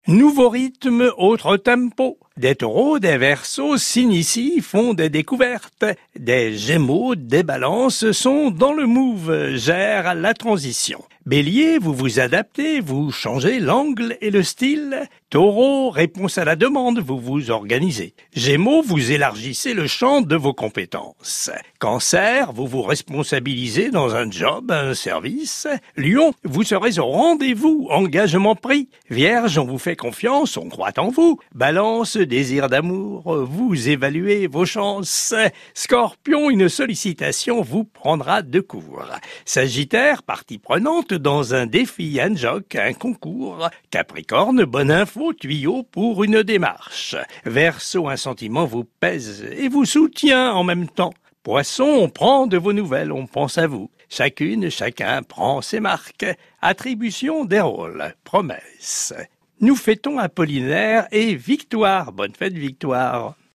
Nouveau rythme, autre tempo. Des taureaux, des verseaux s'initient, font des découvertes. Des gémeaux, des balances sont dans le move, gèrent la transition. Bélier, vous vous adaptez, vous changez l'angle et le style. Taureau, réponse à la demande, vous vous organisez. Gémeaux, vous élargissez le champ de vos compétences. Cancer, vous vous responsabilisez dans un job, un service. Lion, vous serez au rendez-vous, engagement pris. Vierge, on vous fait confiance, on croit en vous. Balance, désir d'amour, vous évaluez vos chances. Scorpion, une sollicitation vous prendra de court. Sagittaire, partie prenante dans un défi, un joc, un concours. Capricorne, bonne info, tuyau pour une démarche. Verseau, un sentiment vous pèse et vous soutient en même temps. Poisson, on prend de vos nouvelles, on pense à vous. Chacune, chacun prend ses marques. Attribution des rôles, promesses. Nous fêtons Apollinaire et Victoire. Bonne fête Victoire.